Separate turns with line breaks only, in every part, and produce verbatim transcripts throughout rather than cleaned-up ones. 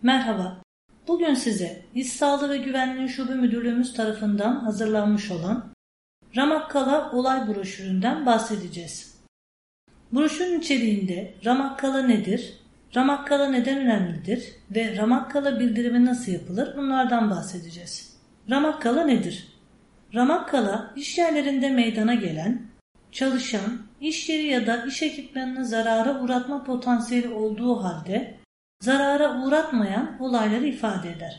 Merhaba, bugün size İş Sağlığı ve Güvenliği Şube Müdürlüğümüz tarafından hazırlanmış olan Ramakkala olay broşüründen bahsedeceğiz. Broşürün içeriğinde Ramakkala nedir, Ramakkala neden önemlidir ve Ramakkala bildirimi nasıl yapılır bunlardan bahsedeceğiz. Ramakkala nedir? Ramakkala, iş yerlerinde meydana gelen, çalışan, iş yeri ya da iş ekipmanını zarara uğratma potansiyeli olduğu halde zarara uğratmayan olayları ifade eder.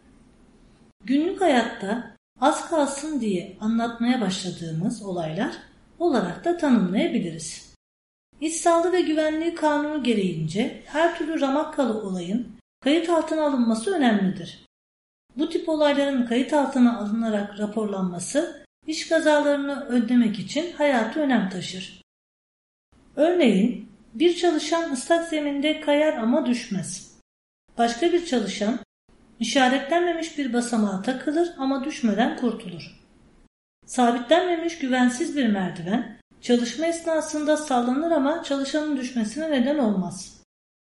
Günlük hayatta az kalsın diye anlatmaya başladığımız olaylar olarak da tanımlayabiliriz. İş Sağlığı ve Güvenliği Kanunu gereğince her türlü Ramakkala olayın kayıt altına alınması önemlidir. Bu tip olayların kayıt altına alınarak raporlanması iş kazalarını önlemek için hayati önem taşır. Örneğin bir çalışan ıslak zeminde kayar ama düşmez. Başka bir çalışan işaretlenmemiş bir basamağa takılır ama düşmeden kurtulur. Sabitlenmemiş güvensiz bir merdiven çalışma esnasında sallanır ama çalışanın düşmesine neden olmaz.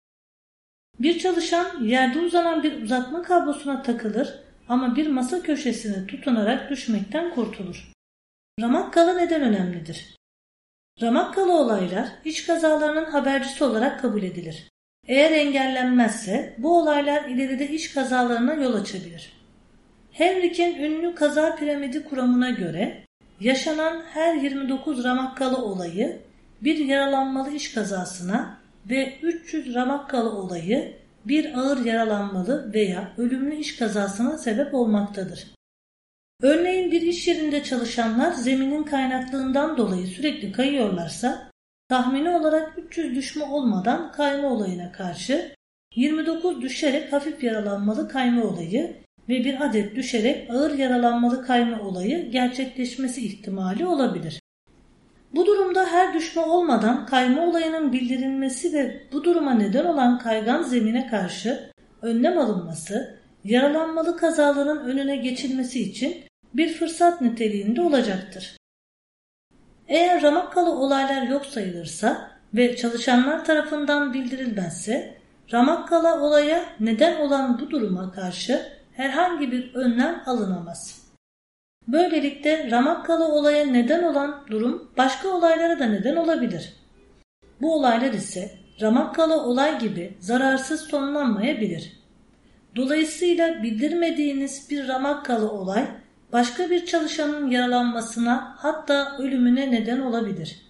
Bir çalışan yerde uzanan bir uzatma kablosuna takılır ama bir masa köşesine tutunarak düşmekten kurtulur. Ramakkala neden önemlidir? Ramakkala olaylar iş kazalarının habercisi olarak kabul edilir. Eğer engellenmezse bu olaylar ileride iş kazalarına yol açabilir. Henrik'in ünlü kaza piramidi kuramına göre yaşanan her yirmi dokuz Ramakkala olayı bir yaralanmalı iş kazasına ve üç yüz Ramakkala olayı bir ağır yaralanmalı veya ölümlü iş kazasına sebep olmaktadır. Örneğin bir iş yerinde çalışanlar zeminin kaynaklığından dolayı sürekli kayıyorlarsa tahmini olarak üç yüz düşme olmadan kayma olayına karşı yirmi dokuz düşerek hafif yaralanmalı kayma olayı ve bir adet düşerek ağır yaralanmalı kayma olayı gerçekleşmesi ihtimali olabilir. Bu durumda her düşme olmadan kayma olayının bildirilmesi ve bu duruma neden olan kaygan zemine karşı önlem alınması, yaralanmalı kazaların önüne geçilmesi için bir fırsat niteliğinde olacaktır. Eğer Ramakkala olaylar yok sayılırsa ve çalışanlar tarafından bildirilmezse, Ramakkala olaya neden olan bu duruma karşı herhangi bir önlem alınamaz. Böylelikle Ramakkala olaya neden olan durum başka olaylara da neden olabilir. Bu olaylar ise Ramakkala olay gibi zararsız sonlanmayabilir. Dolayısıyla bildirmediğiniz bir Ramakkala olay başka bir çalışanın yaralanmasına hatta ölümüne neden olabilir.